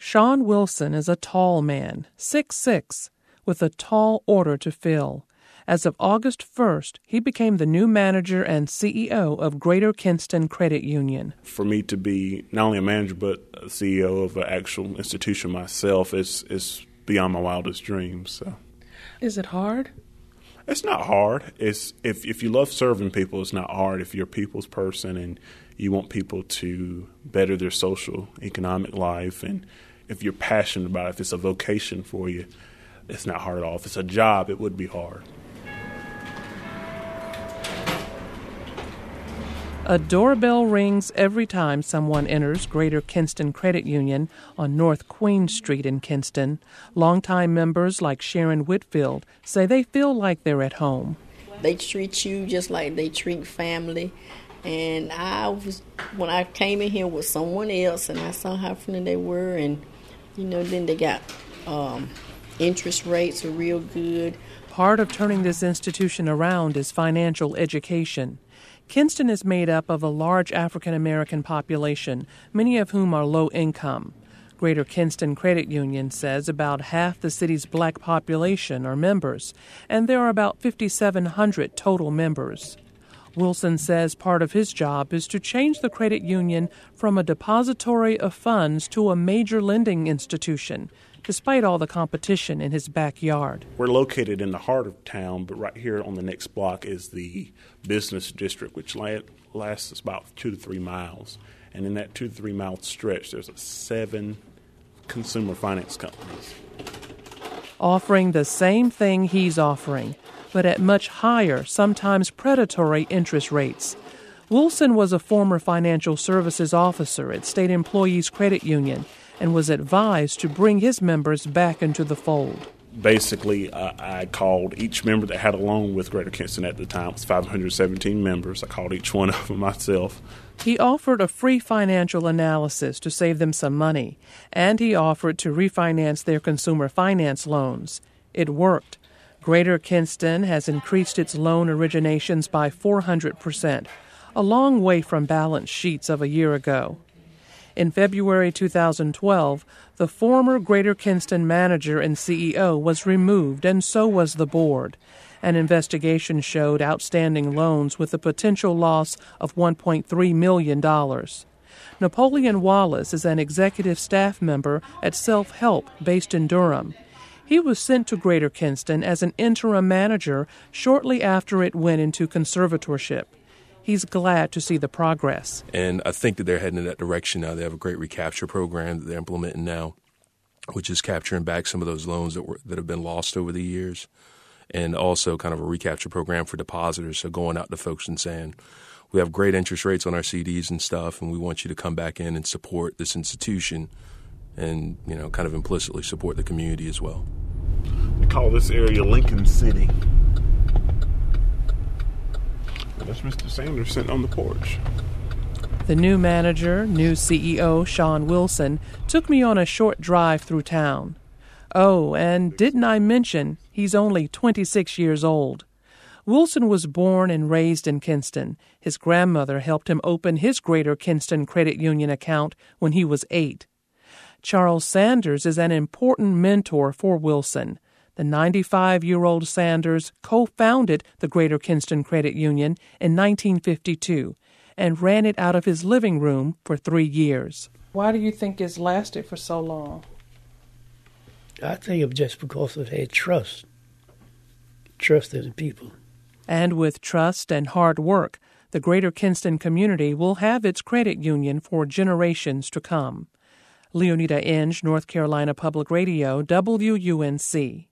Sean Wilson is a tall man, 6'6", with a tall order to fill. As of August 1st, he became the new manager and CEO of Greater Kinston Credit Union. For me to be not only a manager but a CEO of an actual institution myself is beyond my wildest dreams. So. Is it hard? It's not hard. It's if you love serving people, it's not hard. If you're a people's person and you want people to better their social, economic life, and if you're passionate about it, if it's a vocation for you, it's not hard at all. If it's a job, it would be hard. A doorbell rings every time someone enters Greater Kinston Credit Union on North Queen Street in Kinston. Longtime members like Sharon Whitfield say they feel like they're at home. They treat you just like they treat family. And when I came in here with someone else and I saw how friendly they were, and then they got interest rates are real good. Part of turning this institution around is financial education. Kinston is made up of a large African-American population, many of whom are low income. Greater Kinston Credit Union says about half the city's black population are members, and there are about 5,700 total members. Wilson says part of his job is to change the credit union from a depository of funds to a major lending institution, despite all the competition in his backyard. We're located in the heart of town, but right here on the next block is the business district, which lasts about 2 to 3 miles. And in that 2 to 3 mile stretch, there's 7 consumer finance companies offering the same thing he's offering, but at much higher, sometimes predatory interest rates. Wilson was a former financial services officer at State Employees Credit Union and was advised to bring his members back into the fold. Basically, I called each member that had a loan with Greater Kinston at the time. It was 517 members. I called each one of them myself. He offered a free financial analysis to save them some money, and he offered to refinance their consumer finance loans. It worked. Greater Kinston has increased its loan originations by 400%, a long way from balance sheets of a year ago. In February 2012, the former Greater Kinston manager and CEO was removed, and so was the board. An investigation showed outstanding loans with a potential loss of $1.3 million. Napoleon Wallace is an executive staff member at Self Help based in Durham. He was sent to Greater Kinston as an interim manager shortly after it went into conservatorship. He's glad to see the progress. And I think that they're heading in that direction now. They have a great recapture program that they're implementing now, which is capturing back some of those loans that have been lost over the years, and also kind of a recapture program for depositors, so going out to folks and saying, we have great interest rates on our CDs and stuff, and we want you to come back in and support this institution and, kind of implicitly support the community as well. We call this area Lincoln City. That's Mr. Sanders sitting on the porch. The new manager, new CEO, Sean Wilson, took me on a short drive through town. Oh, and didn't I mention he's only 26 years old? Wilson was born and raised in Kinston. His grandmother helped him open his Greater Kinston Credit Union account when he was 8. Charles Sanders is an important mentor for Wilson. The 95-year-old Sanders co-founded the Greater Kinston Credit Union in 1952 and ran it out of his living room for 3 years. Why do you think it's lasted for so long? I think it's just because it had trust in the people. And with trust and hard work, the Greater Kinston community will have its credit union for generations to come. Leonida Inge, North Carolina Public Radio, WUNC.